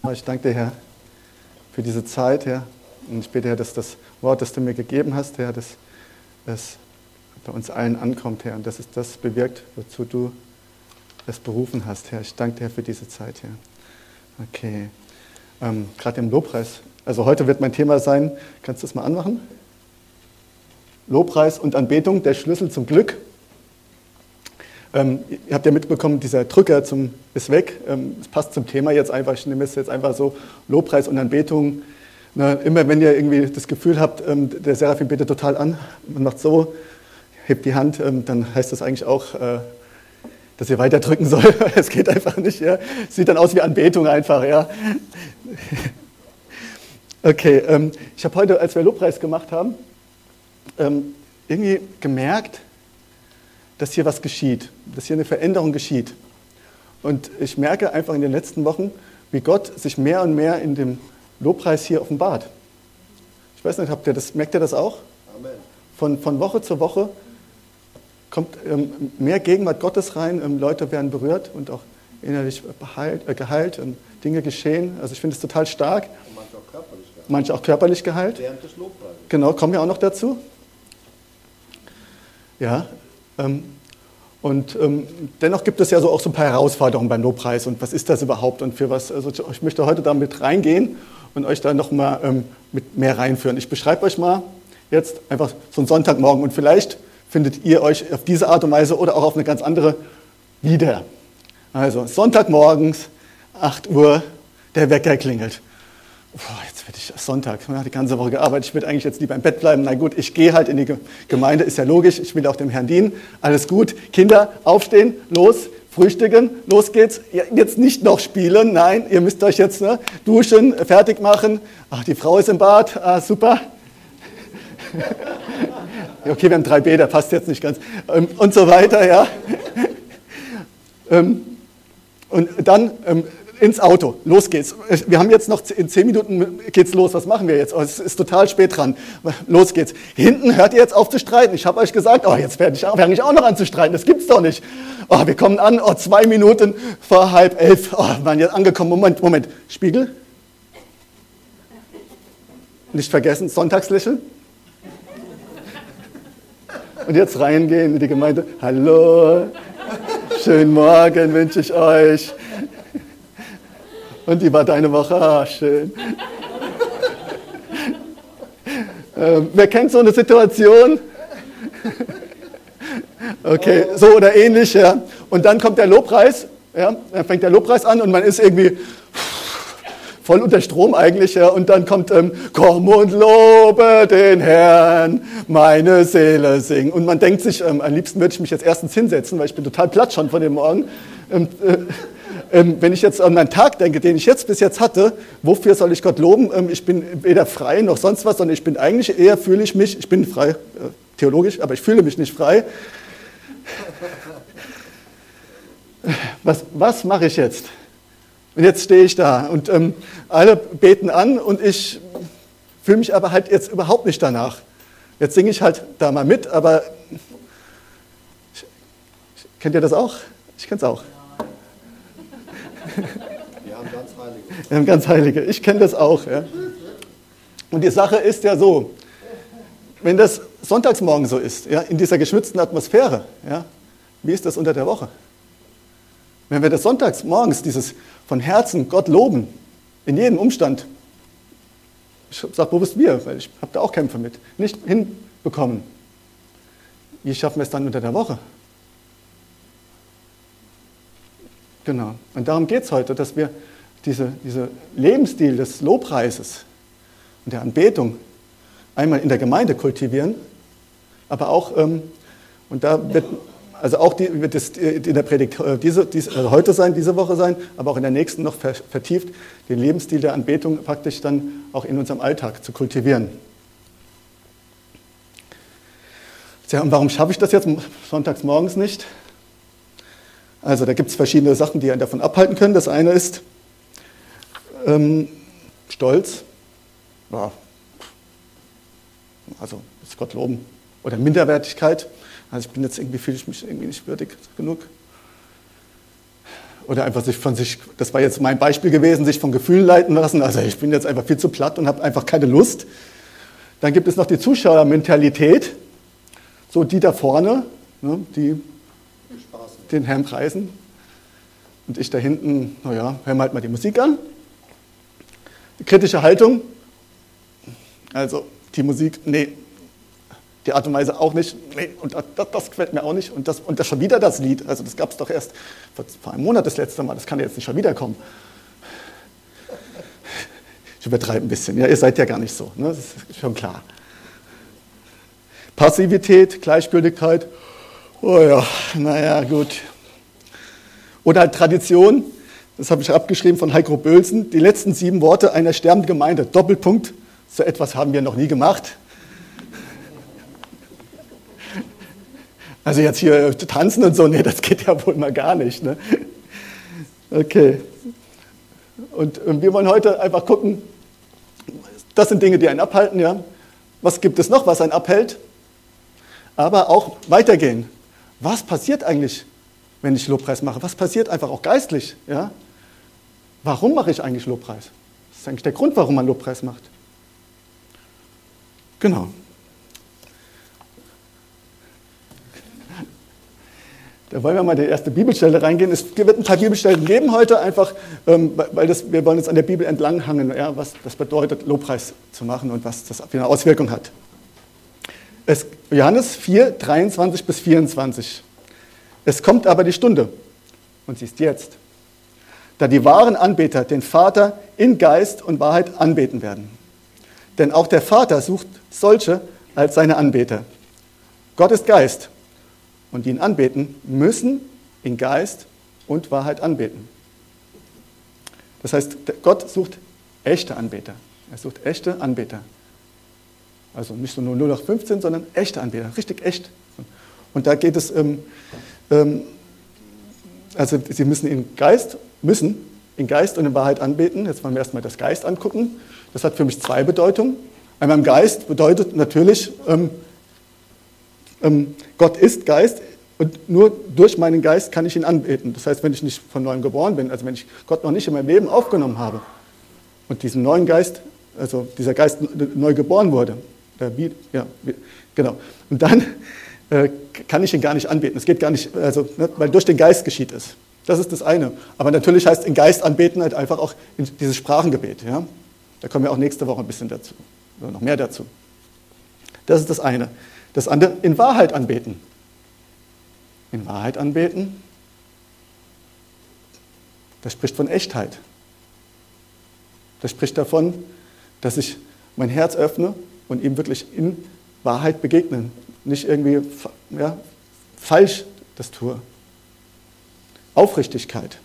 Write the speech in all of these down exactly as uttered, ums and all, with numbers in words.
Ich danke dir, Herr, für diese Zeit, Herr. Und ich bitte, Herr, dass das Wort, das du mir gegeben hast, Herr, dass es bei uns allen ankommt, Herr. Und dass es das bewirkt, wozu du es berufen hast, Herr. Ich danke dir, Herr, für diese Zeit, Herr. Okay. Ähm, Gerade im Lobpreis. Also heute wird mein Thema sein, kannst du das mal anmachen? Lobpreis und Anbetung, der Schlüssel zum Glück. Ähm, ihr habt ja mitbekommen, dieser Drücker zum, ist weg. Ähm, es passt zum Thema jetzt einfach. Ich nehme es jetzt einfach so, Lobpreis und Anbetung. Na, immer wenn ihr irgendwie das Gefühl habt, ähm, der Seraphim betet total an, man macht so, hebt die Hand, ähm, dann heißt das eigentlich auch, äh, dass ihr weiter drücken soll. Es geht einfach nicht. Ja. Sieht dann aus wie Anbetung einfach. Ja. Okay, ähm, ich habe heute, als wir Lobpreis gemacht haben, ähm, irgendwie gemerkt, dass hier was geschieht, dass hier eine Veränderung geschieht. Und ich merke einfach in den letzten Wochen, wie Gott sich mehr und mehr in dem Lobpreis hier offenbart. Ich weiß nicht, habt ihr das, merkt ihr das auch? Amen. Von, von Woche zu Woche kommt ähm, mehr Gegenwart Gottes rein, ähm, Leute werden berührt und auch innerlich beheilt, äh, geheilt, ähm, Dinge geschehen. Also ich finde es total stark. Und manche auch körperlich geheilt. Manche auch körperlich geheilt. Während des Lobpreises. Genau, kommen wir auch noch dazu. Ja, ähm, und ähm, dennoch gibt es ja so auch so ein paar Herausforderungen beim Lobpreis und was ist das überhaupt und für was, also ich möchte heute da mit reingehen und euch da nochmal ähm, mit mehr reinführen. Ich beschreibe euch mal jetzt einfach so einen Sonntagmorgen und vielleicht findet ihr euch auf diese Art und Weise oder auch auf eine ganz andere wieder. Also Sonntagmorgens, acht Uhr, der Wecker klingelt. Boah, jetzt werde ich Sonntag, die ganze Woche gearbeitet, ich will eigentlich jetzt lieber im Bett bleiben. Na gut, ich gehe halt in die Gemeinde, ist ja logisch, ich will auch dem Herrn dienen. Alles gut, Kinder, aufstehen, los, frühstücken, los geht's. Jetzt nicht noch spielen, nein, ihr müsst euch jetzt ne, duschen, fertig machen. Ach, die Frau ist im Bad, ah, super. Okay, wir haben drei Bäder, passt jetzt nicht ganz. Und so weiter, ja. Und dann ins Auto, los geht's. Wir haben jetzt noch, in zehn Minuten geht's los, was machen wir jetzt? Oh, es ist total spät dran, los geht's. Hinten hört ihr jetzt auf zu streiten. Ich habe euch gesagt, oh, jetzt fange ich auch noch an zu streiten, das gibt's doch nicht. Oh, wir kommen an, oh, zwei Minuten vor halb elf, oh, wir waren jetzt angekommen, Moment, Moment, Spiegel. Nicht vergessen, Sonntagslächeln. Und jetzt reingehen in die Gemeinde, hallo, schönen Morgen wünsche ich euch. Und wie war deine Woche? Ah, schön. ähm, wer kennt so eine Situation? Okay, so oder ähnlich, ja. Und dann kommt der Lobpreis, ja, dann fängt der Lobpreis an und man ist irgendwie voll unter Strom eigentlich, ja. Und dann kommt, ähm, komm und lobe den Herrn, meine Seele sing. Und man denkt sich, ähm, am liebsten würde ich mich jetzt erstens hinsetzen, weil ich bin total platt schon von dem Morgen. Ähm, äh, Ähm, wenn ich jetzt an meinen Tag denke, den ich jetzt bis jetzt hatte, wofür soll ich Gott loben? Ähm, ich bin weder frei noch sonst was, sondern ich bin eigentlich eher, fühle ich mich, ich bin frei, äh, theologisch, aber ich fühle mich nicht frei. Was, was mache ich jetzt? Und jetzt stehe ich da und ähm, alle beten an und ich fühle mich aber halt jetzt überhaupt nicht danach. Jetzt singe ich halt da mal mit, aber ich, ich, kennt ihr das auch? Ich kenne es auch. Wir haben ganz Heilige. Wir haben ganz Heilige. Ich kenne das auch. Ja. Und die Sache ist ja so, wenn das Sonntagsmorgen so ist, ja, in dieser geschützten Atmosphäre, ja, wie ist das unter der Woche? Wenn wir das Sonntagsmorgens, dieses von Herzen Gott loben, in jedem Umstand, ich sage bewusst wir, weil ich habe da auch Kämpfe mit, nicht hinbekommen, wie schaffen wir es dann unter der Woche? Genau. Und darum geht es heute, dass wir diese, diese Lebensstil des Lobpreises und der Anbetung einmal in der Gemeinde kultivieren, aber auch, ähm, und da wird, also auch die, wird es in der Predigt diese, diese, also heute sein, diese Woche sein, aber auch in der nächsten noch vertieft, den Lebensstil der Anbetung praktisch dann auch in unserem Alltag zu kultivieren. Tja, und warum schaffe ich das jetzt sonntags morgens nicht? Also da gibt es verschiedene Sachen, die einen davon abhalten können. Das eine ist ähm, Stolz, ja, also das Gott loben, oder Minderwertigkeit. Also ich bin jetzt irgendwie, fühle ich mich irgendwie nicht würdig genug. Oder einfach sich von sich, das war jetzt mein Beispiel gewesen, sich von Gefühlen leiten lassen. Also ich bin jetzt einfach viel zu platt und habe einfach keine Lust. Dann gibt es noch die Zuschauermentalität, so die da vorne, ne, die den Herrn preisen. Und ich da hinten, naja, hören wir halt mal die Musik an. Die kritische Haltung, also die Musik, nee, die Art und Weise auch nicht, nee, und das, das gefällt mir auch nicht. Und das, und das schon wieder das Lied, also das gab es doch erst vor, vor einem Monat das letzte Mal, das kann jetzt nicht schon wieder kommen. Ich übertreibe ein bisschen, ja, ihr seid ja gar nicht so, ne? Das ist schon klar. Passivität, Gleichgültigkeit, oh ja, naja, gut. Oder halt Tradition, das habe ich abgeschrieben von Heiko Bölsen, die letzten sieben Worte einer sterbenden Gemeinde, Doppelpunkt, so etwas haben wir noch nie gemacht. Also jetzt hier tanzen und so, nee, das geht ja wohl mal gar nicht, ne? Okay. Und wir wollen heute einfach gucken, das sind Dinge, die einen abhalten, ja. Was gibt es noch, was einen abhält? Aber auch weitergehen. Was passiert eigentlich, wenn ich Lobpreis mache? Was passiert einfach auch geistlich, ja? Warum mache ich eigentlich Lobpreis? Das ist eigentlich der Grund, warum man Lobpreis macht. Genau. Da wollen wir mal in die erste Bibelstelle reingehen. Es wird ein paar Bibelstellen geben heute, einfach, ähm, weil das, wir wollen uns an der Bibel entlanghangen, ja, was das bedeutet, Lobpreis zu machen und was das für eine Auswirkung hat. Es, Johannes vier, dreiundzwanzig bis vierundzwanzig. Es kommt aber die Stunde, und sie ist jetzt, da die wahren Anbeter den Vater in Geist und Wahrheit anbeten werden. Denn auch der Vater sucht solche als seine Anbeter. Gott ist Geist. Und die ihn anbeten, müssen in Geist und Wahrheit anbeten. Das heißt, Gott sucht echte Anbeter. Er sucht echte Anbeter. Also nicht so nur null acht fünfzehn, sondern echte Anbeter, richtig echt. Und da geht es, ähm, ähm, also sie müssen in Geist, müssen in Geist und in Wahrheit anbeten. Jetzt wollen wir erstmal das Geist angucken. Das hat für mich zwei Bedeutungen. Einmal im Geist bedeutet natürlich, ähm, ähm, Gott ist Geist und nur durch meinen Geist kann ich ihn anbeten. Das heißt, wenn ich nicht von neuem geboren bin, also wenn ich Gott noch nicht in mein Leben aufgenommen habe und diesen neuen Geist, also dieser Geist neu geboren wurde, wie, ja, wie, genau, und dann äh, kann ich ihn gar nicht anbeten. Es geht gar nicht, also, ne, weil durch den Geist geschieht es. Das ist das eine. Aber natürlich heißt in Geist anbeten halt einfach auch in dieses Sprachengebet. Ja? Da kommen wir auch nächste Woche ein bisschen dazu, oder noch mehr dazu. Das ist das eine. Das andere, in Wahrheit anbeten. In Wahrheit anbeten, das spricht von Echtheit. Das spricht davon, dass ich mein Herz öffne und ihm wirklich in Wahrheit begegne. Nicht irgendwie ja, falsch das tue. Aufrichtigkeit.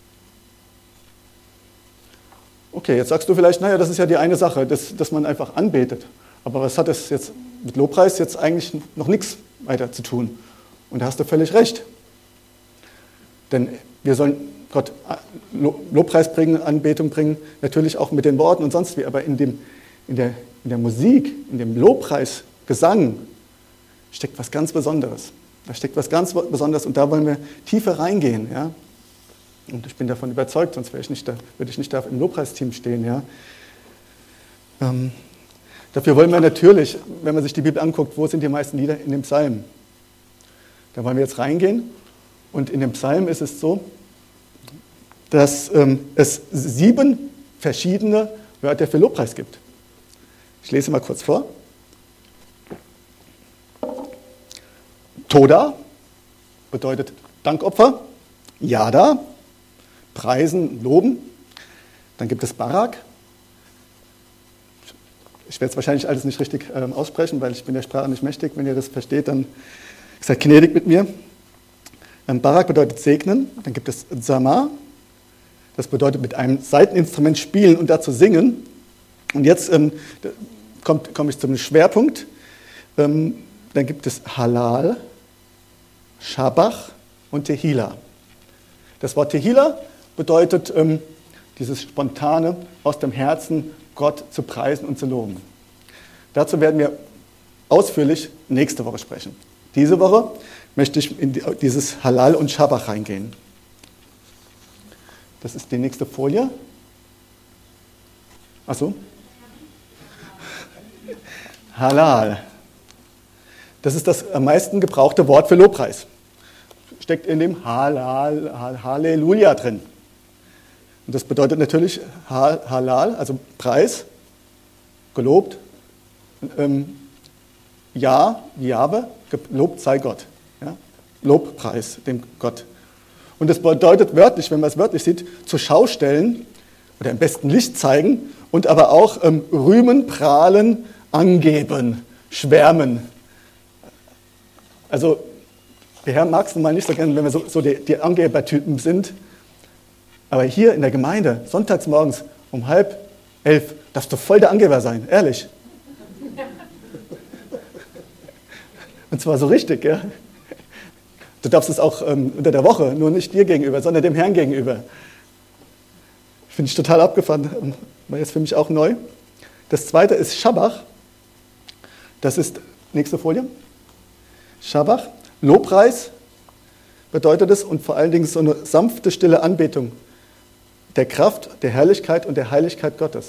Okay, jetzt sagst du vielleicht, naja, das ist ja die eine Sache, dass, dass man einfach anbetet. Aber was hat das jetzt mit Lobpreis jetzt eigentlich noch nichts weiter zu tun? Und da hast du völlig recht. Denn wir sollen Gott Lobpreis bringen, Anbetung bringen, natürlich auch mit den Worten und sonst wie, aber in, dem, in, der, in der Musik, in dem Lobpreis, Gesang, steckt was ganz Besonderes. Da steckt was ganz Besonderes und da wollen wir tiefer reingehen. Ja? Und ich bin davon überzeugt, sonst wäre ich nicht da, würde ich nicht da im Lobpreisteam stehen. Ja? Ähm, dafür wollen wir natürlich, wenn man sich die Bibel anguckt, wo sind die meisten Lieder? In dem Psalm. Da wollen wir jetzt reingehen. Und in dem Psalm ist es so, dass ähm, es sieben verschiedene Wörter für Lobpreis gibt. Ich lese mal kurz vor. Toda bedeutet Dankopfer. Yada, preisen, loben. Dann gibt es Barak. Ich werde es wahrscheinlich alles nicht richtig ähm, aussprechen, weil ich bin der Sprache nicht mächtig. Wenn ihr das versteht, dann seid gnädig mit mir. Ähm, Barak bedeutet segnen. Dann gibt es Zama. Das bedeutet mit einem Saiteninstrument spielen und dazu singen. Und jetzt ähm, kommt, komme ich zum Schwerpunkt. Ähm, dann gibt es Halal, Shabach und Tehila. Das Wort Tehila bedeutet ähm, dieses spontane, aus dem Herzen Gott zu preisen und zu loben. Dazu werden wir ausführlich nächste Woche sprechen. Diese Woche möchte ich in dieses Halal und Shabach reingehen. Das ist die nächste Folie. Achso. Halal. Das ist das am meisten gebrauchte Wort für Lobpreis. Steckt in dem Halal, Halleluja drin. Und das bedeutet natürlich Halal, also Preis, gelobt, ähm, ja, Jahwe, gelobt sei Gott. Ja? Lobpreis dem Gott. Und das bedeutet wörtlich, wenn man es wörtlich sieht, zur Schau stellen oder im besten Licht zeigen und aber auch ähm, rühmen, prahlen, angeben, schwärmen. Also der Herr mag es nun mal nicht so gerne, wenn wir so, so die, die Angebertypen sind. Aber hier in der Gemeinde, sonntags morgens um halb elf, darfst du voll der Angeber sein, ehrlich. Und zwar so richtig, ja. Du darfst es auch ähm, unter der Woche, nur nicht dir gegenüber, sondern dem Herrn gegenüber. Finde ich total abgefahren, war jetzt für mich auch neu. Das zweite ist Schabbach. Das ist, nächste Folie. Schabbach, Lobpreis bedeutet es und vor allen Dingen so eine sanfte, stille Anbetung der Kraft, der Herrlichkeit und der Heiligkeit Gottes.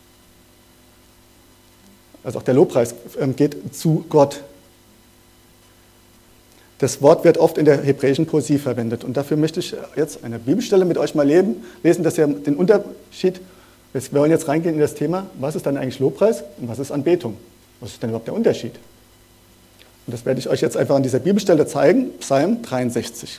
Also auch der Lobpreis geht zu Gott. Das Wort wird oft in der hebräischen Poesie verwendet und dafür möchte ich jetzt eine Bibelstelle mit euch mal lesen, lesen, dass ihr den Unterschied, wir wollen jetzt reingehen in das Thema, was ist dann eigentlich Lobpreis und was ist Anbetung? Was ist denn überhaupt der Unterschied? Und das werde ich euch jetzt einfach an dieser Bibelstelle zeigen, Psalm dreiundsechzig.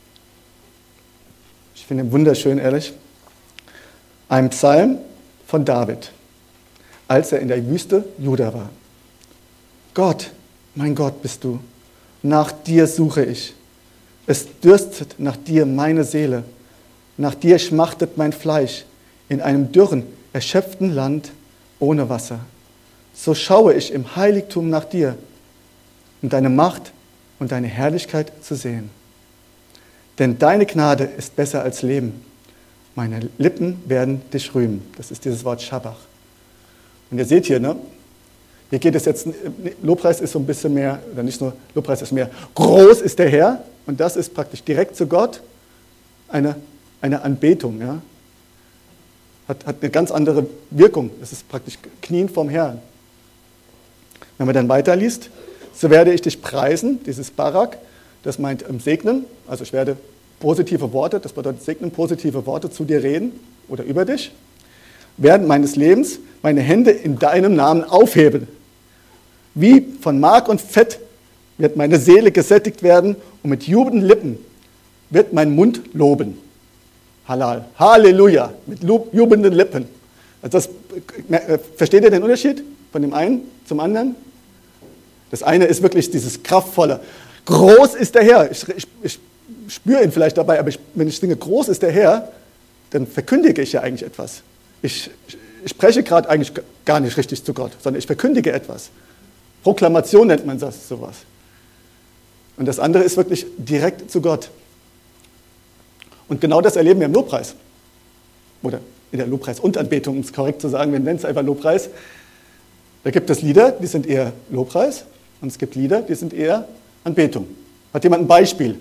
Ich finde ihn wunderschön, ehrlich. Ein Psalm von David, als er in der Wüste Juda war. Gott, mein Gott bist du, nach dir suche ich. Es dürstet nach dir meine Seele, nach dir schmachtet mein Fleisch in einem dürren, erschöpften Land ohne Wasser. So schaue ich im Heiligtum nach dir, um deine Macht und deine Herrlichkeit zu sehen. Denn deine Gnade ist besser als Leben. Meine Lippen werden dich rühmen. Das ist dieses Wort Schabbach. Und ihr seht hier, ne? Hier geht es jetzt, Lobpreis ist so ein bisschen mehr, oder nicht nur, Lobpreis ist mehr, groß ist der Herr. Und das ist praktisch direkt zu Gott eine, eine Anbetung. Ja? Hat, hat eine ganz andere Wirkung. Das ist praktisch Knien vorm Herrn. Wenn man dann weiterliest, so werde ich dich preisen, dieses Barak, das meint ähm, segnen, also ich werde positive Worte, das bedeutet segnen, positive Worte zu dir reden oder über dich, während meines Lebens meine Hände in deinem Namen aufheben. Wie von Mark und Fett wird meine Seele gesättigt werden und mit jubelnden Lippen wird mein Mund loben. Halal, Halleluja, mit jubelnden Lippen. Also das, äh, versteht ihr den Unterschied von dem einen zum anderen? Das eine ist wirklich dieses kraftvolle. Groß ist der Herr. Ich, ich, ich spüre ihn vielleicht dabei, aber ich, wenn ich singe, groß ist der Herr, dann verkündige ich ja eigentlich etwas. Ich, ich spreche gerade eigentlich gar nicht richtig zu Gott, sondern ich verkündige etwas. Proklamation nennt man das, sowas. Und das andere ist wirklich direkt zu Gott. Und genau das erleben wir im Lobpreis. Oder in der Lobpreis- und Anbetung, um es korrekt zu sagen, wir nennen es einfach Lobpreis. Da gibt es Lieder, die sind eher Lobpreis, und es gibt Lieder, die sind eher Anbetung. Hat jemand ein Beispiel?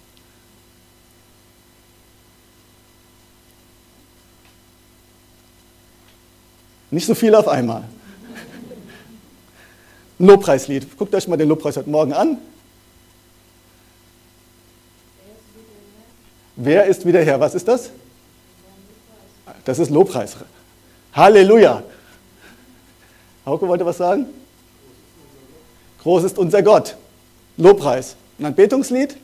Nicht so viel auf einmal. Ein Lobpreislied. Guckt euch mal den Lobpreis heute Morgen an. Wer ist wieder Herr? Was ist das? Das ist Lobpreis. Halleluja. Hauke wollte was sagen? Groß ist unser Gott. Lobpreis. Ein Anbetungslied?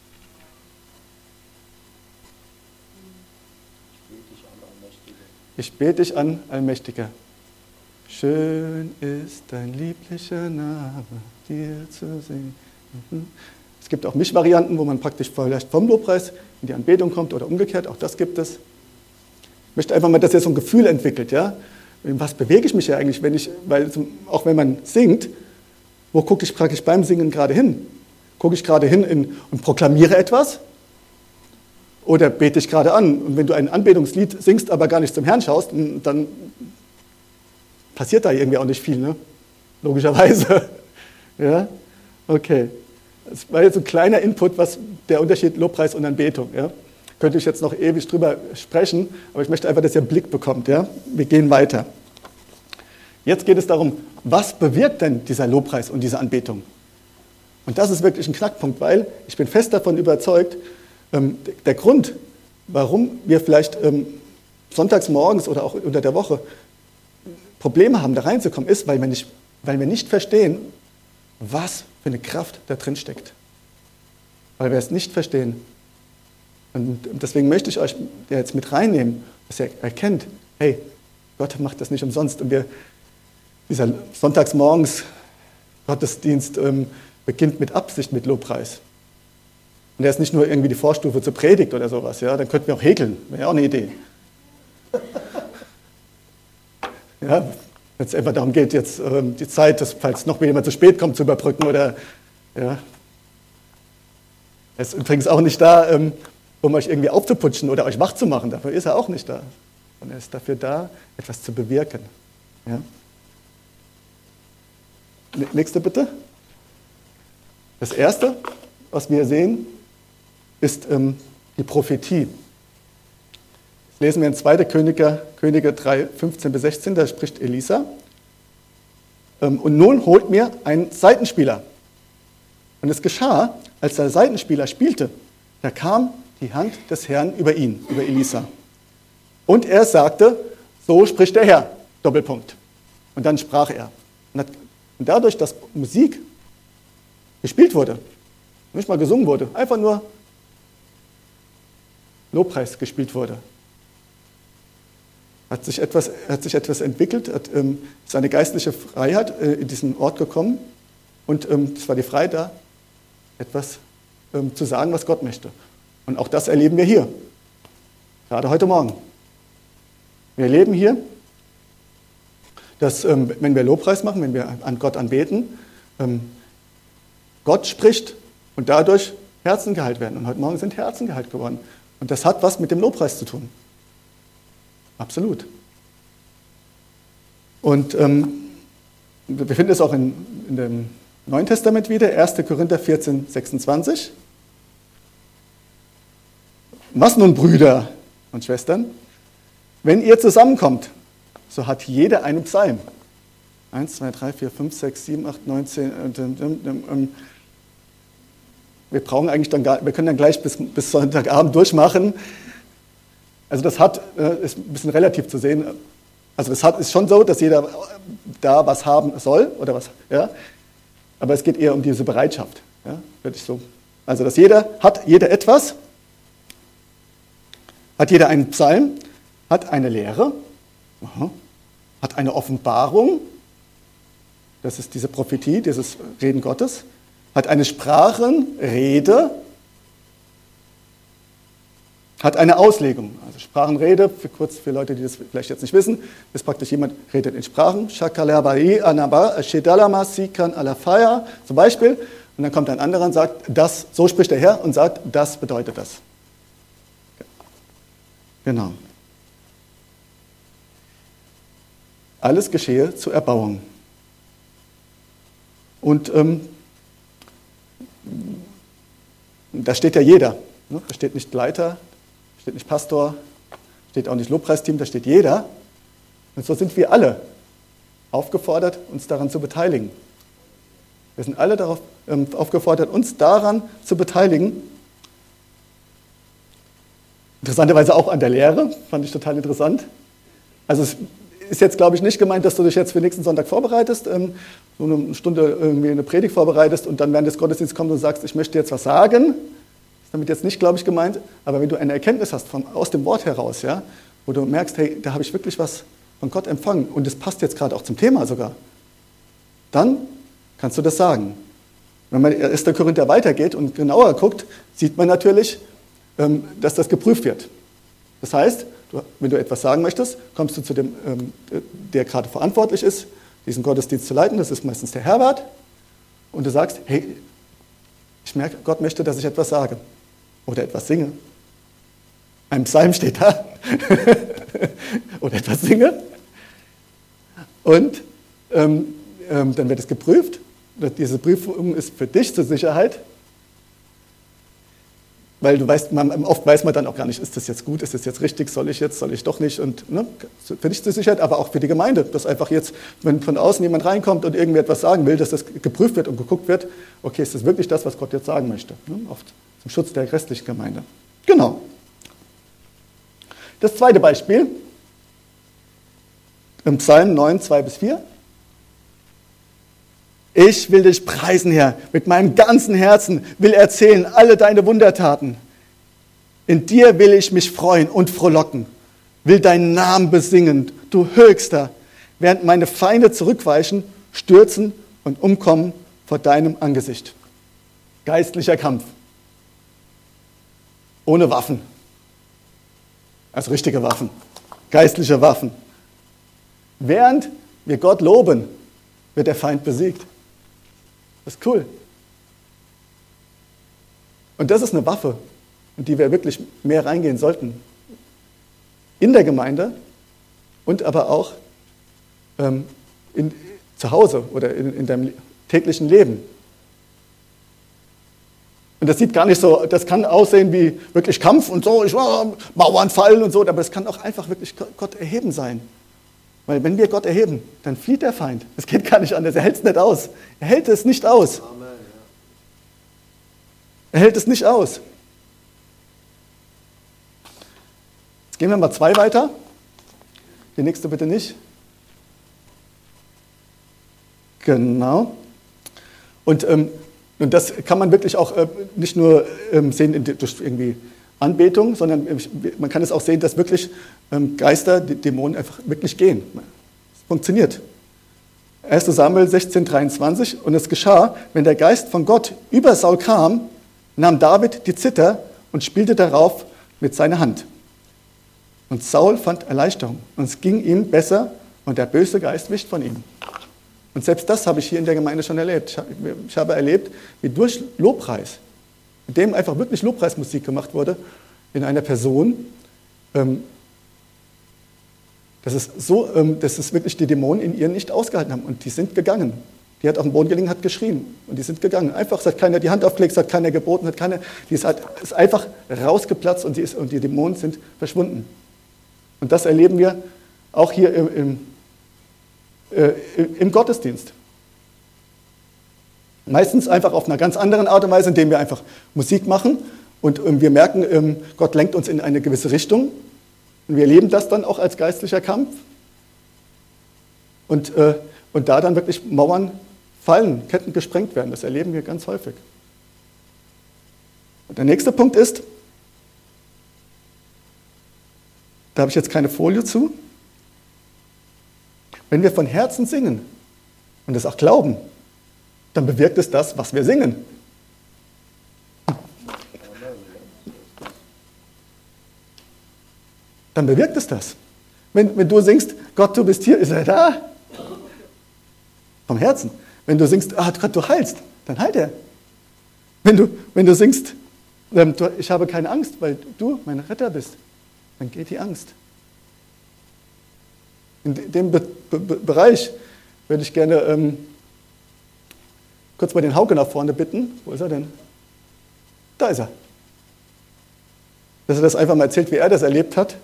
Ich bete dich an, Allmächtiger. Schön ist dein lieblicher Name, dir zu singen. Es gibt auch Mischvarianten, wo man praktisch vielleicht vom Lobpreis in die Anbetung kommt oder umgekehrt, auch das gibt es. Ich möchte einfach mal, dass ihr so ein Gefühl entwickelt, ja? Was bewege ich mich ja eigentlich, wenn ich, weil auch wenn man singt, wo gucke ich praktisch beim Singen gerade hin? Gucke ich gerade hin in, und proklamiere etwas? Oder bete ich gerade an? Und wenn du ein Anbetungslied singst, aber gar nicht zum Herrn schaust, dann passiert da irgendwie auch nicht viel, ne? Logischerweise. Ja? Okay. Das war jetzt ein kleiner Input, was der Unterschied Lobpreis und Anbetung. Ja? könnte ich jetzt noch ewig drüber sprechen, aber ich möchte einfach, dass ihr einen Blick bekommt. Ja? Wir gehen weiter. Jetzt geht es darum, was bewirkt denn dieser Lobpreis und diese Anbetung? Und das ist wirklich ein Knackpunkt, weil ich bin fest davon überzeugt, ähm, der Grund, warum wir vielleicht ähm, sonntags morgens oder auch unter der Woche Probleme haben, da reinzukommen, ist, weil wir nicht, weil wir nicht verstehen, was für eine Kraft da drin steckt. Weil wir es nicht verstehen. Und deswegen möchte ich euch jetzt mit reinnehmen, dass ihr erkennt, hey, Gott macht das nicht umsonst. Und wir, dieser Sonntagsmorgens Gottesdienst ähm, beginnt mit Absicht, mit Lobpreis. Und der ist nicht nur irgendwie die Vorstufe zur Predigt oder sowas, ja, dann könnten wir auch häkeln, wäre ja auch eine Idee. Ja, wenn es einfach darum geht, jetzt ähm, die Zeit, dass, falls noch jemand zu spät kommt, zu überbrücken oder, ja. Er ist übrigens auch nicht da, ähm, um euch irgendwie aufzuputschen oder euch wach zu machen, dafür ist er auch nicht da. Und er ist dafür da, etwas zu bewirken. Ja. Nächste bitte. Das erste, was wir sehen, ist ähm, die Prophetie. Das lesen wir in zweiter Könige, Könige drei, fünfzehn bis sechzehn, da spricht Elisa. Ähm, und nun holt mir einen Saitenspieler. Und es geschah, als der Saitenspieler spielte, da kam die Hand des Herrn über ihn, über Elisa. Und er sagte, so spricht der Herr, Doppelpunkt. Und dann sprach er. Und, hat, und dadurch, dass Musik gespielt wurde, nicht mal gesungen wurde, einfach nur Lobpreis gespielt wurde, hat sich etwas, hat sich etwas entwickelt, hat, ähm, ist eine geistliche Freiheit äh, in diesen Ort gekommen und ähm, es war die Freiheit da, etwas ähm, zu sagen, was Gott möchte. Und auch das erleben wir hier, gerade heute Morgen. Wir erleben hier, dass ähm, wenn wir Lobpreis machen, wenn wir an Gott anbeten, ähm, Gott spricht und dadurch Herzen geheilt werden. Und heute Morgen sind Herzen geheilt geworden. Und das hat was mit dem Lobpreis zu tun. Absolut. Und ähm, wir finden es auch in, in dem Neuen Testament wieder, erster Korinther vierzehn, sechsundzwanzig. Was nun, Brüder und Schwestern, wenn ihr zusammenkommt, so hat jeder einen Psalm. Eins, zwei, drei, vier, fünf, sechs, sieben, acht, neun, zehn. Wir brauchen eigentlich dann gar, wir können dann gleich bis, bis Sonntagabend durchmachen. Also das hat, ist ein bisschen relativ zu sehen. Also das hat, ist schon so, dass jeder da was haben soll oder was, ja. Aber es geht eher um diese Bereitschaft, ja, würde ich so. Also dass jeder hat, jeder etwas, hat jeder einen Psalm, hat eine Lehre, aha, hat eine Offenbarung, das ist diese Prophetie, dieses Reden Gottes, hat eine Sprachenrede, hat eine Auslegung. Also Sprachenrede, für kurz für Leute, die das vielleicht jetzt nicht wissen, ist praktisch jemand redet in Sprachen, zum Beispiel, und dann kommt ein anderer und sagt, das, so spricht der Herr und sagt, das bedeutet das. Genau. Alles geschehe zur Erbauung. Und ähm, da steht ja jeder. Ne? Da steht nicht Leiter, da steht nicht Pastor, da steht auch nicht Lobpreisteam, da steht jeder. Und so sind wir alle aufgefordert, uns daran zu beteiligen. Wir sind alle darauf ähm, aufgefordert, uns daran zu beteiligen. Interessanterweise auch an der Lehre, fand ich total interessant. Also es ist jetzt, glaube ich, nicht gemeint, dass du dich jetzt für nächsten Sonntag vorbereitest, ähm, so eine Stunde irgendwie eine Predigt vorbereitest und dann während des Gottesdienstes kommst und sagst, ich möchte jetzt was sagen. Ist damit jetzt nicht, glaube ich, gemeint. Aber wenn du eine Erkenntnis hast von, aus dem Wort heraus, ja, wo du merkst, hey, da habe ich wirklich was von Gott empfangen und es passt jetzt gerade auch zum Thema sogar, dann kannst du das sagen. Wenn man erster Korinther weitergeht und genauer guckt, sieht man natürlich, ähm, dass das geprüft wird. Das heißt, du, wenn du etwas sagen möchtest, kommst du zu dem, ähm, der gerade verantwortlich ist, diesen Gottesdienst zu leiten, das ist meistens der Herbert, und du sagst, hey, ich merke, Gott möchte, dass ich etwas sage oder etwas singe. Ein Psalm steht da oder etwas singe. Und ähm, ähm, dann wird es geprüft. Diese Prüfung ist für dich zur Sicherheit. weil du weißt, man, oft weiß man dann auch gar nicht, ist das jetzt gut, ist das jetzt richtig, soll ich jetzt, soll ich doch nicht. Und ne, für dich zur Sicherheit, aber auch für die Gemeinde, dass einfach jetzt, wenn von außen jemand reinkommt und irgendwie etwas sagen will, dass das geprüft wird und geguckt wird, okay, ist das wirklich das, was Gott jetzt sagen möchte? Ne? Oft zum Schutz der restlichen Gemeinde. Genau. Das zweite Beispiel, im Psalm neun, zwei bis vier. Ich will dich preisen, Herr, mit meinem ganzen Herzen, will erzählen alle deine Wundertaten. In dir will ich mich freuen und frohlocken, will deinen Namen besingen, du Höchster, während meine Feinde zurückweichen, stürzen und umkommen vor deinem Angesicht. Geistlicher Kampf. Ohne Waffen. Also richtige Waffen. Geistliche Waffen. Während wir Gott loben, wird der Feind besiegt. Das ist cool. Und das ist eine Waffe, in die wir wirklich mehr reingehen sollten. In der Gemeinde und aber auch ähm, in, zu Hause oder in, in deinem täglichen Leben. Und das sieht gar nicht so, das kann aussehen wie wirklich Kampf und so, ich, oh, Mauern fallen und so, aber es kann auch einfach wirklich Gott erheben sein. Weil wenn wir Gott erheben, dann flieht der Feind. Es geht gar nicht anders, er hält es nicht aus. Er hält es nicht aus. Amen, ja. Er hält es nicht aus. Jetzt gehen wir mal zwei weiter. Die nächste bitte nicht. Genau. Und, ähm, und das kann man wirklich auch äh, nicht nur ähm, sehen in, durch irgendwie Anbetung, sondern man kann es auch sehen, dass wirklich ähm, Geister, die Dämonen einfach wirklich gehen. Es funktioniert. erster Samuel sechzehn, dreiundzwanzig. Und es geschah, wenn der Geist von Gott über Saul kam, nahm David die Zither und spielte darauf mit seiner Hand. Und Saul fand Erleichterung und es ging ihm besser und der böse Geist wich von ihm. Und selbst das habe ich hier in der Gemeinde schon erlebt. Ich habe erlebt, wie durch Lobpreis, in dem einfach wirklich Lobpreismusik gemacht wurde, in einer Person, ähm, dass, es so, ähm, dass es wirklich die Dämonen in ihr nicht ausgehalten haben. Und die sind gegangen. Die hat auf den Boden gelegen, hat geschrien. Und die sind gegangen. Einfach, es hat keiner die Hand aufgelegt, es hat keiner geboten, hat keiner, die ist, halt, ist einfach rausgeplatzt und die, ist, und die Dämonen sind verschwunden. Und das erleben wir auch hier im, im, äh, im Gottesdienst. Meistens einfach auf einer ganz anderen Art und Weise, indem wir einfach Musik machen und ähm, wir merken, ähm, Gott lenkt uns in eine gewisse Richtung und wir erleben das dann auch als geistlicher Kampf und, äh, und da dann wirklich Mauern fallen, Ketten gesprengt werden. Das erleben wir ganz häufig. Und der nächste Punkt ist, da habe ich jetzt keine Folie zu, wenn wir von Herzen singen und es auch glauben, dann bewirkt es das, was wir singen. Dann bewirkt es das. Wenn, wenn du singst, Gott, du bist hier, ist er da. Vom Herzen. Wenn du singst, ah, Gott, du heilst, dann heilt er. Wenn du, wenn du singst, ähm, du, ich habe keine Angst, weil du mein Retter bist, dann geht die Angst. In dem Be- Be- Bereich würde ich gerne ähm, kurz mal den Hauke nach vorne bitten. Wo ist er denn? Da ist er. Dass er das einfach mal erzählt, wie er das erlebt hat.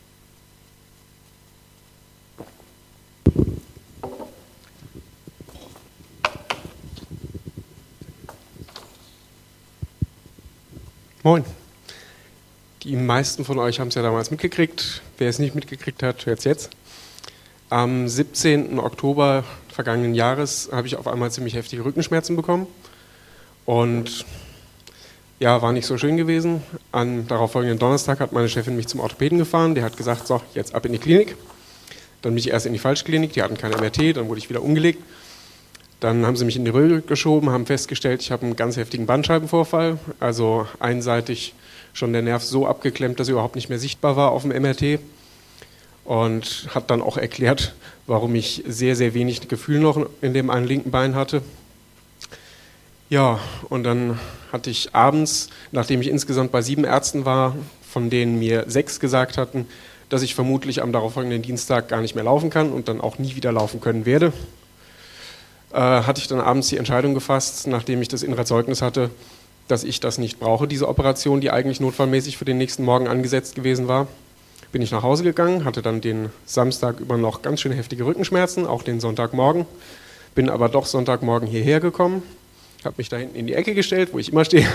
Moin. Die meisten von euch haben es ja damals mitgekriegt. Wer es nicht mitgekriegt hat, hört es jetzt. Am siebzehnten Oktober vergangenen Jahres habe ich auf einmal ziemlich heftige Rückenschmerzen bekommen. Und ja, war nicht so schön gewesen. Am darauffolgenden Donnerstag hat meine Chefin mich zum Orthopäden gefahren. Der hat gesagt, so, jetzt ab in die Klinik. Dann bin ich erst in die Falschklinik, die hatten kein M R T, dann wurde ich wieder umgelegt. Dann haben sie mich in die Röhre geschoben, haben festgestellt, ich habe einen ganz heftigen Bandscheibenvorfall, also einseitig schon der Nerv so abgeklemmt, dass er überhaupt nicht mehr sichtbar war auf dem M R T. Und hat dann auch erklärt, warum ich sehr, sehr wenig Gefühl noch in dem einen linken Bein hatte. Ja, und dann hatte ich abends, nachdem ich insgesamt bei sieben Ärzten war, von denen mir sechs gesagt hatten, dass ich vermutlich am darauffolgenden Dienstag gar nicht mehr laufen kann und dann auch nie wieder laufen können werde, äh, hatte ich dann abends die Entscheidung gefasst, nachdem ich das innere Zeugnis hatte, dass ich das nicht brauche, diese Operation, die eigentlich notfallmäßig für den nächsten Morgen angesetzt gewesen war. Bin ich nach Hause gegangen, hatte dann den Samstag über noch ganz schön heftige Rückenschmerzen, auch den Sonntagmorgen. Bin aber doch Sonntagmorgen hierher gekommen, habe mich da hinten in die Ecke gestellt, wo ich immer stehe.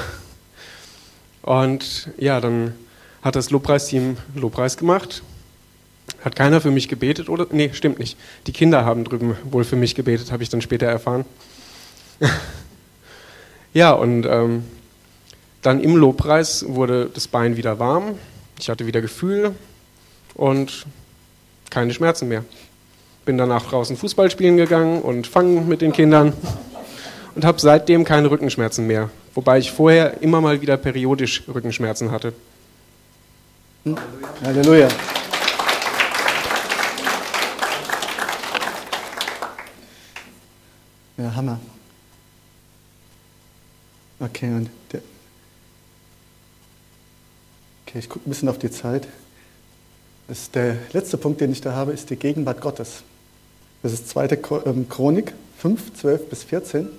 Und ja, dann hat das Lobpreisteam Lobpreis gemacht. Hat keiner für mich gebetet oder? Nee, stimmt nicht. Die Kinder haben drüben wohl für mich gebetet, habe ich dann später erfahren. Ja, und ähm, dann im Lobpreis wurde das Bein wieder warm. Ich hatte wieder Gefühl und keine Schmerzen mehr. Bin danach draußen Fußball spielen gegangen und fangen mit den Kindern und habe seitdem keine Rückenschmerzen mehr. Wobei ich vorher immer mal wieder periodisch Rückenschmerzen hatte. Halleluja. Ja, Hammer. Okay, und der okay, ich gucke ein bisschen auf die Zeit. Das ist der letzte Punkt, den ich da habe, ist die Gegenwart Gottes. Das ist zweite Chronik fünf, zwölf bis vierzehn.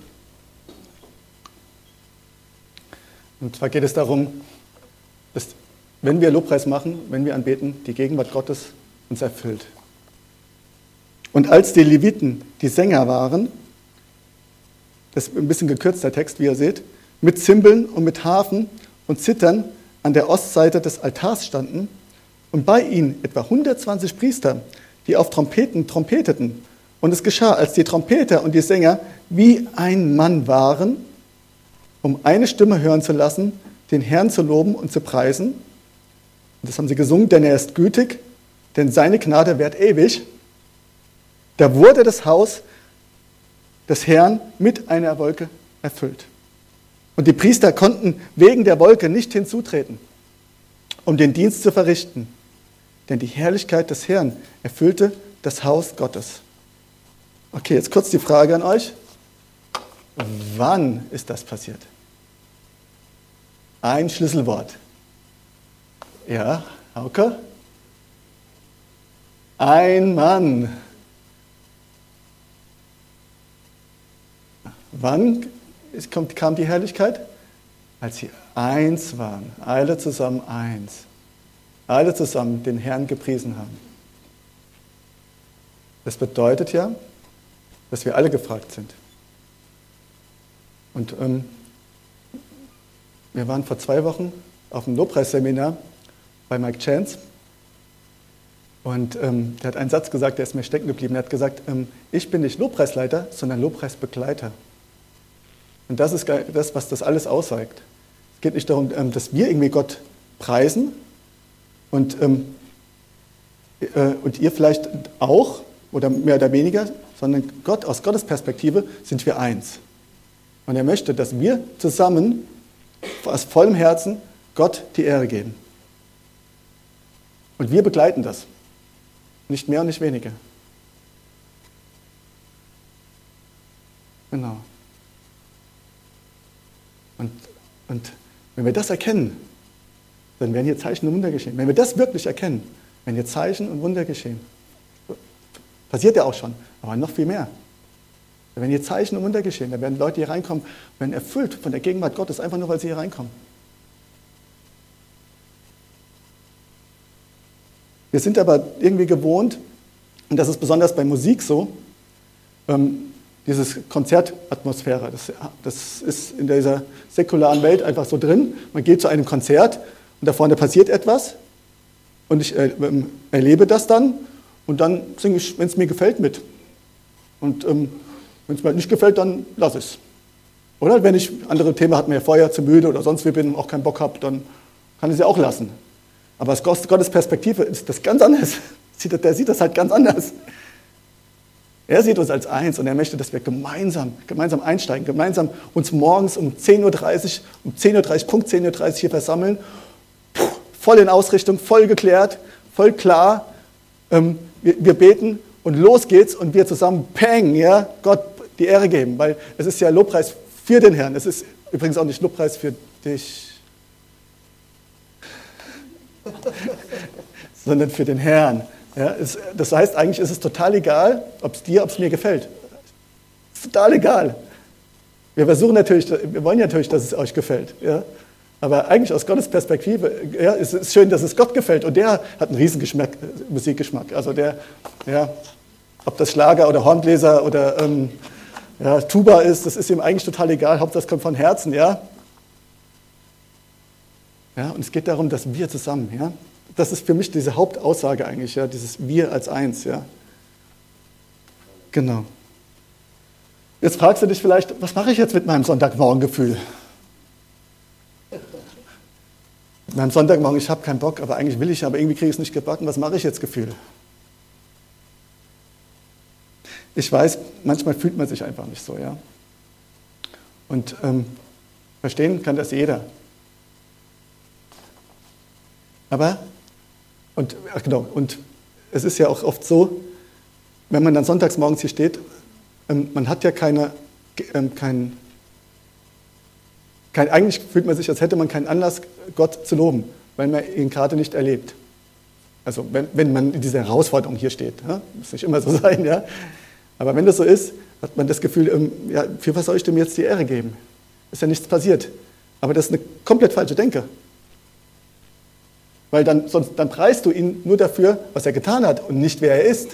Und zwar geht es darum, dass, wenn wir Lobpreis machen, wenn wir anbeten, die Gegenwart Gottes uns erfüllt. Und als die Leviten die Sänger waren, das ist ein bisschen gekürzter Text, wie ihr seht, mit Zimbeln und mit Harfen und Zittern an der Ostseite des Altars standen und bei ihnen etwa hundertzwanzig Priester, die auf Trompeten trompeteten. Und es geschah, als die Trompeter und die Sänger wie ein Mann waren, um eine Stimme hören zu lassen, den Herrn zu loben und zu preisen. Und das haben sie gesungen, denn er ist gütig, denn seine Gnade währt ewig. Da wurde das Haus des Herrn mit einer Wolke erfüllt. Und die Priester konnten wegen der Wolke nicht hinzutreten, um den Dienst zu verrichten. Denn die Herrlichkeit des Herrn erfüllte das Haus Gottes. Okay, jetzt kurz die Frage an euch. Wann ist das passiert? Ein Schlüsselwort. Ja, Hauke? Ein Mann. Wann kam die Herrlichkeit? Als sie eins waren, alle zusammen eins. Alle zusammen den Herrn gepriesen haben. Das bedeutet ja, dass wir alle gefragt sind. Und ähm, wir waren vor zwei Wochen auf einem Lobpreisseminar bei Mike Chance. Und ähm, der hat einen Satz gesagt, der ist mir stecken geblieben. Er hat gesagt, ähm, ich bin nicht Lobpreisleiter, sondern Lobpreisbegleiter. Und das ist das, was das alles aussagt. Es geht nicht darum, ähm, dass wir irgendwie Gott preisen und, ähm, äh, und ihr vielleicht auch oder mehr oder weniger, sondern Gott, aus Gottes Perspektive sind wir eins. Und er möchte, dass wir zusammen aus vollem Herzen Gott die Ehre geben. Und wir begleiten das. Nicht mehr und nicht weniger. Genau. Und, und wenn wir das erkennen, dann werden hier Zeichen und Wunder geschehen. Wenn wir das wirklich erkennen, werden hier Zeichen und Wunder geschehen. Passiert ja auch schon, aber noch viel mehr. Da werden hier Zeichen und Wunder geschehen. Da werden Leute hier reinkommen, werden erfüllt von der Gegenwart Gottes, einfach nur, weil sie hier reinkommen. Wir sind aber irgendwie gewohnt, und das ist besonders bei Musik so, ähm, dieses Konzertatmosphäre, das, das ist in dieser säkularen Welt einfach so drin. Man geht zu einem Konzert und da vorne passiert etwas und ich äh, erlebe das dann und dann singe ich, wenn es mir gefällt, mit. Und ähm, wenn es mir nicht gefällt, dann lasse ich es. Oder wenn ich andere Themen hatten, mir vorher zu müde oder sonst wie bin und auch keinen Bock habe, dann kann ich sie auch lassen. Aber aus Gottes Perspektive ist das ganz anders. Der sieht das halt ganz anders. Er sieht uns als eins und er möchte, dass wir gemeinsam, gemeinsam einsteigen, gemeinsam uns morgens um zehn Uhr dreißig, um zehn Uhr dreißig, Punkt zehn Uhr dreißig hier versammeln, Puh, voll in Ausrichtung, voll geklärt, voll klar. Ähm, wir, wir beten und los geht's und wir zusammen, peng, ja, Gott die Ehre geben, weil es ist ja Lobpreis für den Herrn. Es ist übrigens auch nicht Lobpreis für dich, sondern für den Herrn. Ja, es, das heißt, eigentlich ist es total egal, ob es dir, ob es mir gefällt. Es ist total egal. Wir versuchen natürlich, wir wollen ja natürlich, dass es euch gefällt. Ja? Aber eigentlich aus Gottes Perspektive, ja, ist es schön, dass es Gott gefällt. Und der hat einen riesen Geschmack, Musikgeschmack. Also der, ja, ob das Schlager oder Hornbläser oder ähm, ja, Tuba ist, das ist ihm eigentlich total egal. Hauptsache das kommt von Herzen, ja. Ja, und es geht darum, dass wir zusammen, ja. Das ist für mich diese Hauptaussage eigentlich, ja, dieses Wir als eins, ja. Genau. Jetzt fragst du dich vielleicht, was mache ich jetzt mit meinem Sonntagmorgengefühl? Mit meinem Sonntagmorgen, ich habe keinen Bock, aber eigentlich will ich, aber irgendwie kriege ich es nicht gebacken. Was mache ich jetzt, Gefühl? Ich weiß, manchmal fühlt man sich einfach nicht so, ja. Und ähm, verstehen kann das jeder. Aber, und, ach genau, und es ist ja auch oft so, wenn man dann sonntags morgens hier steht, ähm, man hat ja keine, ähm, kein, kein, eigentlich fühlt man sich, als hätte man keinen Anlass, Gott zu loben, weil man ihn gerade nicht erlebt. Also wenn, wenn man in dieser Herausforderung hier steht, ja? Muss nicht immer so sein, ja. Aber wenn das so ist, hat man das Gefühl, ähm, ja, für was soll ich dem jetzt die Ehre geben? Ist ja nichts passiert. Aber das ist eine komplett falsche Denke. Weil dann, sonst, dann preist du ihn nur dafür, was er getan hat und nicht, wer er ist.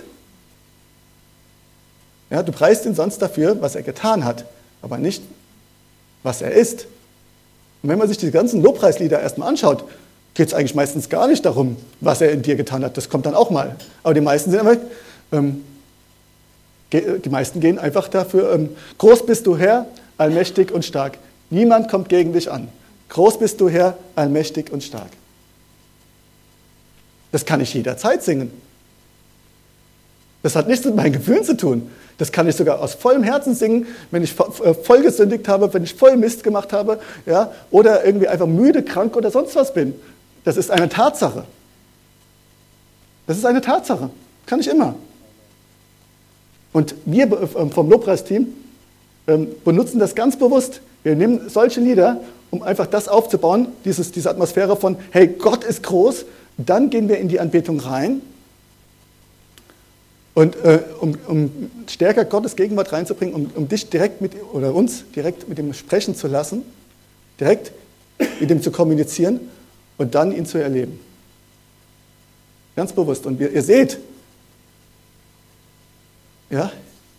Ja, du preist ihn sonst dafür, was er getan hat, aber nicht, was er ist. Und wenn man sich die ganzen Lobpreislieder erstmal anschaut, geht es eigentlich meistens gar nicht darum, was er in dir getan hat. Das kommt dann auch mal. Aber die meisten sind einfach, ähm, die meisten gehen einfach dafür, ähm, groß bist du Herr, allmächtig und stark. Niemand kommt gegen dich an. Groß bist du Herr, allmächtig und stark. Das kann ich jederzeit singen. Das hat nichts mit meinen Gefühlen zu tun. Das kann ich sogar aus vollem Herzen singen, wenn ich voll gesündigt habe, wenn ich voll Mist gemacht habe, ja, oder irgendwie einfach müde, krank oder sonst was bin. Das ist eine Tatsache. Das ist eine Tatsache. Kann ich immer. Und wir vom Lobpreisteam benutzen das ganz bewusst. Wir nehmen solche Lieder, um einfach das aufzubauen, dieses, diese Atmosphäre von, hey, Gott ist groß. Dann gehen wir in die Anbetung rein. Und äh, um, um stärker Gottes Gegenwart reinzubringen, um, um dich direkt mit, oder uns direkt mit ihm sprechen zu lassen, direkt mit ihm zu kommunizieren und dann ihn zu erleben. Ganz bewusst. Und wir, ihr seht, ja,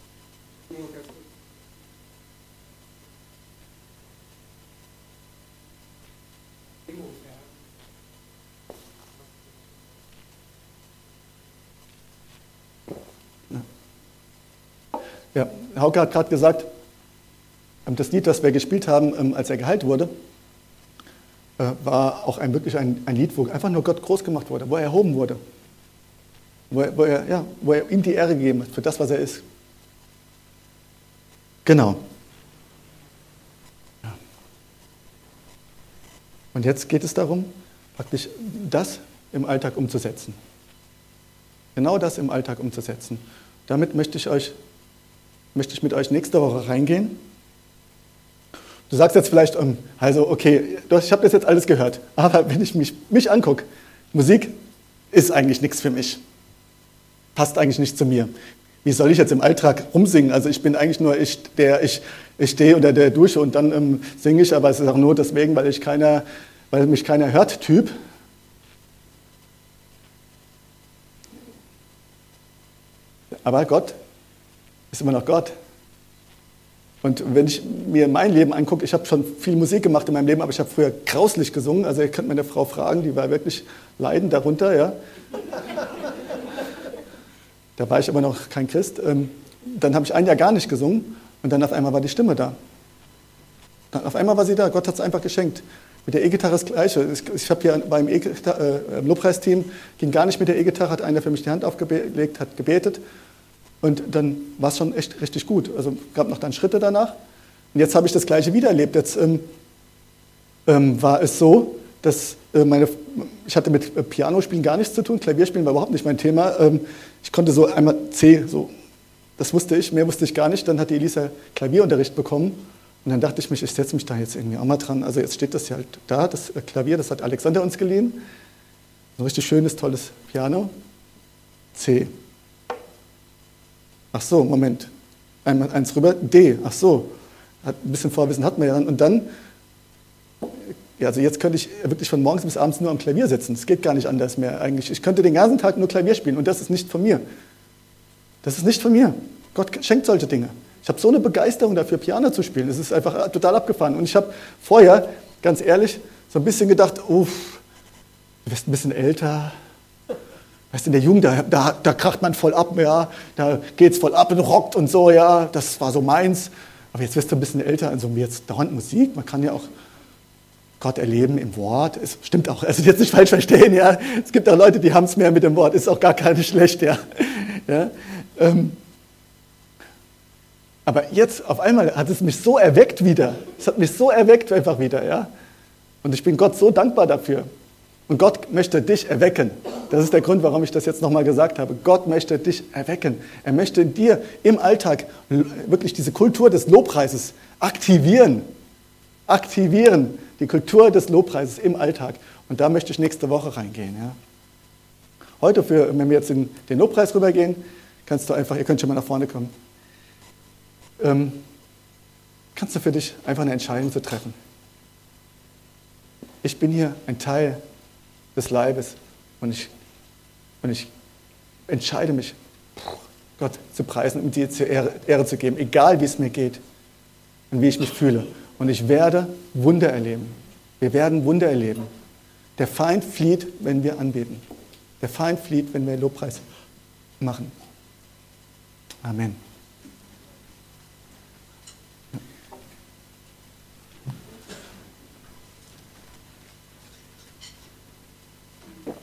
Ja, Hauke hat gerade gesagt, das Lied, das wir gespielt haben, als er geheilt wurde, war auch ein, wirklich ein, ein Lied, wo einfach nur Gott groß gemacht wurde, wo er erhoben wurde, wo er, wo er, ja, wo er ihm die Ehre gegeben hat für das, was er ist. Genau. Ja. Und jetzt geht es darum, praktisch das im Alltag umzusetzen. Genau das im Alltag umzusetzen. Damit möchte ich euch möchte ich mit euch nächste Woche reingehen. Du sagst jetzt vielleicht, also okay, ich habe das jetzt alles gehört, aber wenn ich mich, mich angucke, Musik ist eigentlich nichts für mich. Passt eigentlich nicht zu mir. Wie soll ich jetzt im Alltag rumsingen? Also ich bin eigentlich nur, ich, der, ich, ich stehe unter der Dusche und dann ähm, singe ich, aber es ist auch nur deswegen, weil, ich keiner, weil mich keiner hört, Typ. Aber Gott ist immer noch Gott. Und wenn ich mir mein Leben angucke, ich habe schon viel Musik gemacht in meinem Leben, aber ich habe früher grauslich gesungen. Also ihr könnt meine Frau fragen, die war wirklich leidend darunter. Ja. Da war ich aber noch kein Christ. Dann habe ich ein Jahr gar nicht gesungen und dann auf einmal war die Stimme da. Dann auf einmal war sie da. Gott hat es einfach geschenkt. Mit der E-Gitarre das Gleiche. Ich habe hier beim e äh, Lobpreisteam, ging gar nicht mit der E-Gitarre, hat einer für mich die Hand aufgelegt, hat gebetet. Und dann war es schon echt richtig gut. Also gab noch dann Schritte danach. Und jetzt habe ich das Gleiche wieder erlebt. Jetzt ähm, ähm, war es so, dass äh, meine, ich hatte mit äh, Pianospielen gar nichts zu tun, Klavierspielen war überhaupt nicht mein Thema. Ähm, ich konnte so einmal C, so, das wusste ich, mehr wusste ich gar nicht. Dann hat die Elisa Klavierunterricht bekommen. Und dann dachte ich mich, ich setze mich da jetzt irgendwie auch mal dran. Also jetzt steht das ja halt da, das Klavier, das hat Alexander uns geliehen. Ein richtig schönes, tolles Piano. C. Ach so, Moment. Einmal eins rüber. D. Ach so. Hat, ein bisschen Vorwissen hat man ja dann. Und dann, ja, also jetzt könnte ich wirklich von morgens bis abends nur am Klavier sitzen. Das geht gar nicht anders mehr eigentlich. Ich könnte den ganzen Tag nur Klavier spielen und das ist nicht von mir. Das ist nicht von mir. Gott schenkt solche Dinge. Ich habe so eine Begeisterung dafür, Piano zu spielen. Das ist einfach total abgefahren. Und ich habe vorher, ganz ehrlich, so ein bisschen gedacht, uff, du wirst ein bisschen älter. Weißt du, in der Jugend, da, da, da kracht man voll ab, ja, da geht es voll ab und rockt und so, ja, das war so meins. Aber jetzt wirst du ein bisschen älter, also jetzt dauernd Musik, man kann ja auch Gott erleben im Wort. Es stimmt auch, also jetzt nicht falsch verstehen, ja. Es gibt auch Leute, die haben es mehr mit dem Wort, ist auch gar keine schlecht, ja. ja ähm, aber jetzt auf einmal hat es mich so erweckt wieder. Es hat mich so erweckt einfach wieder, ja. Und ich bin Gott so dankbar dafür. Und Gott möchte dich erwecken. Das ist der Grund, warum ich das jetzt nochmal gesagt habe. Gott möchte dich erwecken. Er möchte dir im Alltag wirklich diese Kultur des Lobpreises aktivieren. Aktivieren, die Kultur des Lobpreises im Alltag. Und da möchte ich nächste Woche reingehen. Ja. Heute, für, wenn wir jetzt in den Lobpreis rübergehen, kannst du einfach, ihr könnt schon mal nach vorne kommen, ähm, kannst du für dich einfach eine Entscheidung zu treffen. Ich bin hier ein Teil des Leibes und ich, und ich entscheide mich, Gott zu preisen und dir zur Ehre, Ehre zu geben, egal wie es mir geht und wie ich mich fühle. Und ich werde Wunder erleben. Wir werden Wunder erleben. Der Feind flieht, wenn wir anbeten. Der Feind flieht, wenn wir Lobpreis machen. Amen.